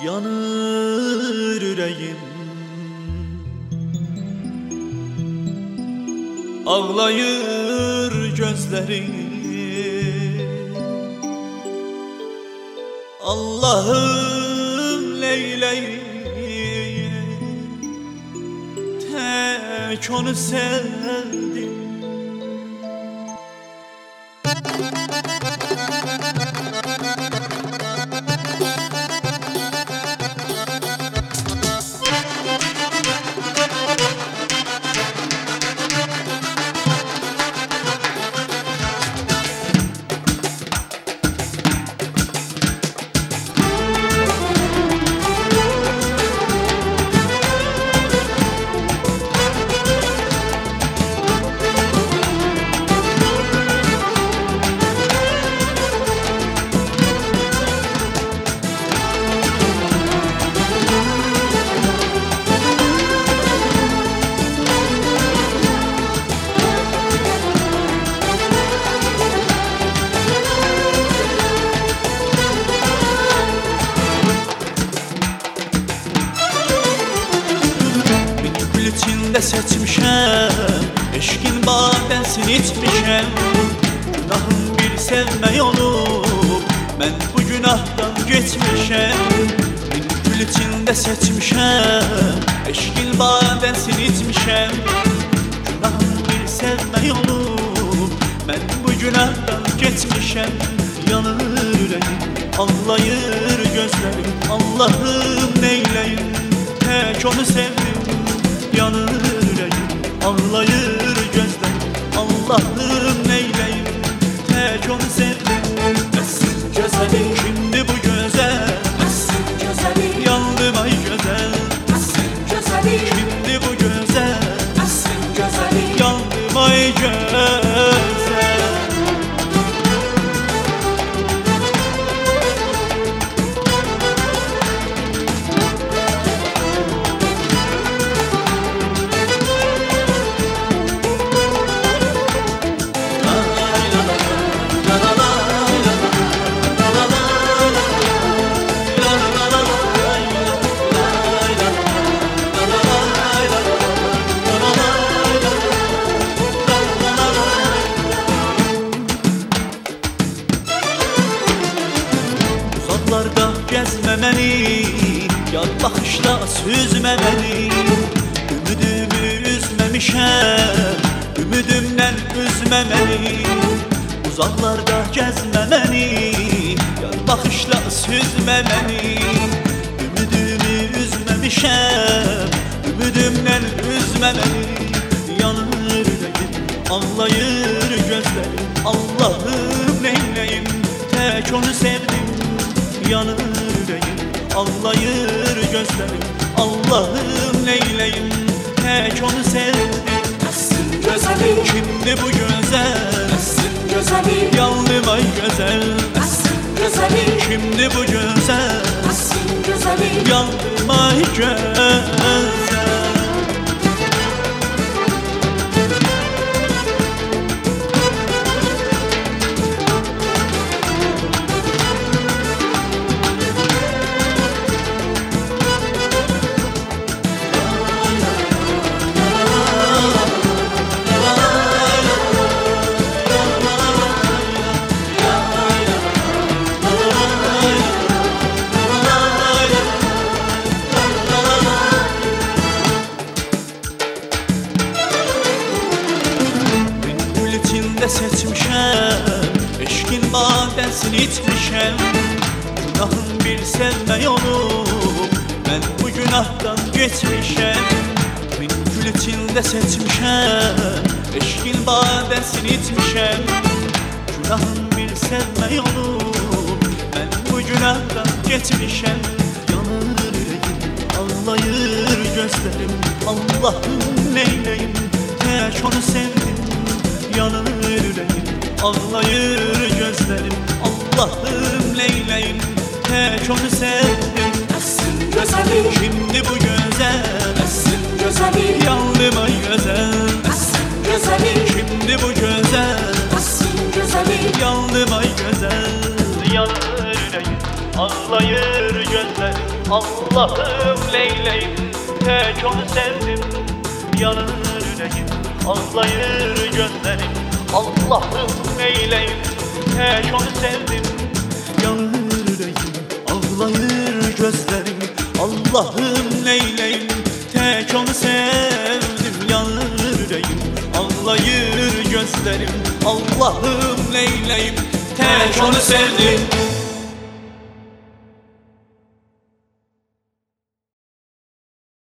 Yanır yüreğim, ağlayır gözlerim. Allah'ım neyleyim, tek onu sevdim. İçinde seçmişem, eşkin badəsini içmişəm. Günahım bir sevmək olub, mən bu günahdan geçmişəm. Min gül içində seçmişəm, eşkin badəsini içmişəm. Günahım bir sevmək olub, mən bu günahdan geçmişəm. Yanır yüreğim, ağlayır gözlerim. Allah'ım neyleyim, tek onu sevdim. Yanır yüreğim, ağlayır gözlerim. Allah'ım neyleyim, tek onu sevdim. Mesut güzelim, şimdi bu güzel. Mesut güzelim, yandım ay güzel. Mesut güzelim, şimdi bu güzel. Mesut güzelim, yandım ay güzel. Uzaqlarda gəzməməni, yad baxışla süzməməni. Ümidimi üzməmişəm, ümidimdən üzməməni. Uzaqlarda gəzməməni, yad baxışla süzməməni. Ümidimi üzməmişəm, ümidimdən üzməməni. Yanır yüreğim, ağlayır gözlerim. Allah'ım neyleyim, tek onu sevdim. Yanır yüreğim, ağlayır gözlerim. Allah'ım neyleyim, tek onu sevdim. Mesut güzelim, Şimdi bu güzel, Mesut güzelim, yandım ay güzel. Mesut güzelim, Şimdi bu güzel, Mesut güzelim, yandım ay güzel. Seçmişəm, eşkin badəsini içmişəm. Günahım bir sevmək olub, mən bu günahdan geçmişəm. Min gül içində seçmişəm, eşkin badəsini içmişəm. Günahım bir sevmək olub, mən bu günahdan geçmişəm. Yanır yüreğim, ağlayır gözlerim. Allah'ım neyleyim, tek onu sevdim. Yanır yüreğim, ağlayır gözlerim. Allah'ım neyleyim, tek onu sevdim. Mesut güzelim, Şimdi bu güzel, Mesut güzelim, yandım ay güzel. Mesut güzelim, Şimdi bu güzel, Mesut güzelim, yandım ay güzel. Yanır yüreğim, ağlayır gözlerim. Allah'ım Leyla'yım, tek onu sevdim, yanır yüreğim. Ağlayır gözlerim, Allah'ım Leyla'yım, tek onu sevdim, yanır yüreğim. Ağlayır gözlerim, Allah'ım Leyla'yım, tek onu sevdim, yanır yüreğim. Ağlayır gözlerim, Allah'ım Leyla'yım, tek onu sevdim.